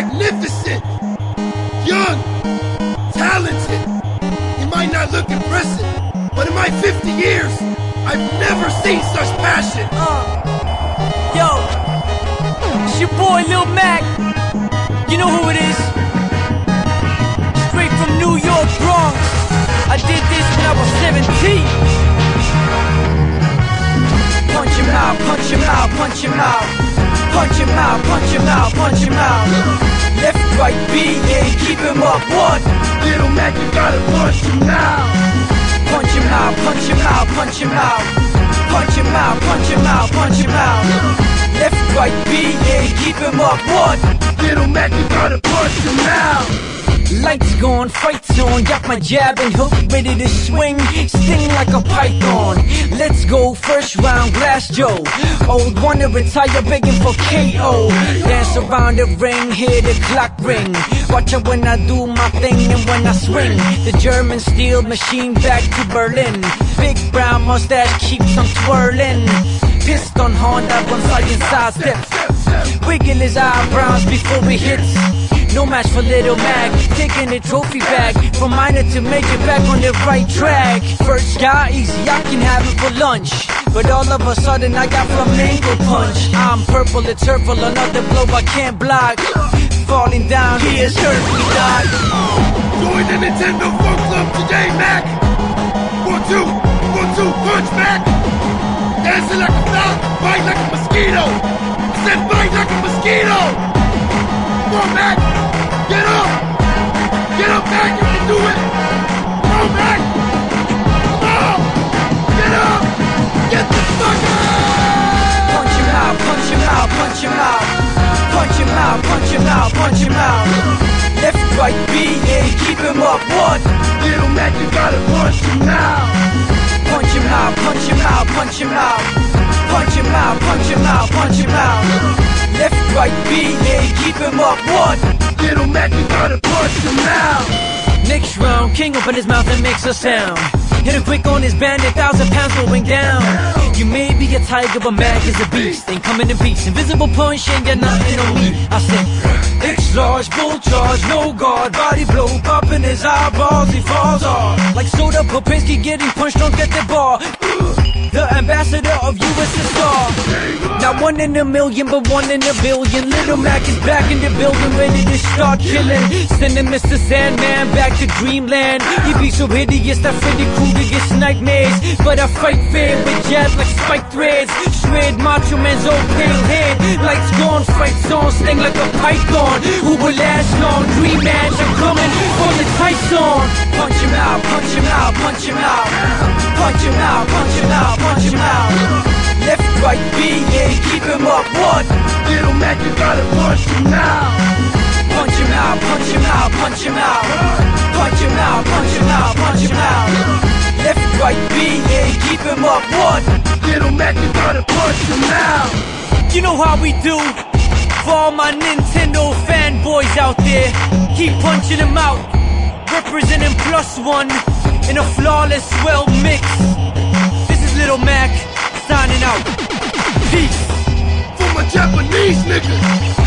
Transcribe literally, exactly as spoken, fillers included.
magnificent, young, talented. He might not look impressive, but in my fifty years, I've never seen such passion. Uh, yo, it's your boy Lil Mac. You know who it is? Straight from New York, Bronx. I did this when I was seventeen. Punch him out, punch him out, punch him out. Punch him out, punch him out, punch him out. Left, right, B, yeah, keep him up, what? Little Mac, you gotta punch him now. Punch him out, punch him out, punch him out. Punch him out, punch him out, punch him out. Left, right, B, yeah, keep him up, what? Little Mac, you gotta punch him now. Lights gone, fights on, got my jab and hook ready to swing, sting like a python. Let's go, first round, Glass Joe. Old one to retire, begging for K O. Dance around the ring, hear the clock ring. Watch out when I do my thing and when I swing. The German steel machine back to Berlin. Big brown mustache keeps on twirling. Piston Honda runs side and side steps. Wiggle his eyebrows before he hits. No match for Little Mac, taking the trophy back. From minor to major, back on the right track. First guy, easy, I can have it for lunch. But all of a sudden I got flamenco punch. I'm purple, it's hurtful, another blow I can't block. Falling down, he is hurt, we die. Join the Nintendo Fun Club today, Mac. One, two, one, two, punch, Mac. Dancing like a fly, bite like a mosquito. I said bite like a mosquito. Come on, Mac. Get up! Get up, Mac! You can do it! Come on, Mac! Come on! Get up! Get the fuck out! Punch him out, punch him out, punch him out. Punch him out, punch him out, punch him out. Left, right, B, yeah, keep him up, what? Little Mac, you gotta punch him now. Punch him out, punch him out, punch him out. Punch him out, punch him out, punch him out. Left, right, B, yeah, keep him up, what? Little Mac, you gotta punch him now. Next round, King open his mouth and makes a sound. Hit a quick on his bandit, thousand pounds going down. You may be a tiger, but Mac is a beast. Ain't coming in peace, invisible punch, ain't got nothing on me. I said, X-large, full charge, no guard. Body blow, popping his eyeballs, he falls off. Like Soda Popinski getting punched, don't get the ball. The ambassador of U S S R. Not one in a million, but one in a billion. Little Mac is back in the building, ready to start killing. Sending Mister Sandman back to dreamland. He be so hideous that Freddy Krueger gets nightmares. But I fight fair with jabs like spike threads. Shred Macho Man's old pale head. Lights gone, fights on, sting like a python. Who will last long? Dream match, I'm coming for the Tyson. Punch him out, punch him out, punch him out. Punch him out, punch him out, punch him out. Left, right, B, yeah, keep him up, what? Little Mac, you gotta punch him now. Punch him out, punch him out, punch him out. Punch him out, punch him out, punch him out. Left, right, B, yeah, keep him up, what? Little Mac, you gotta punch him now. You know how we do. For all my Nintendo fanboys out there, keep punching him out. Representing plus one in a flawless, well mix. This is Little Mac signing out. Peace. For my Japanese niggas.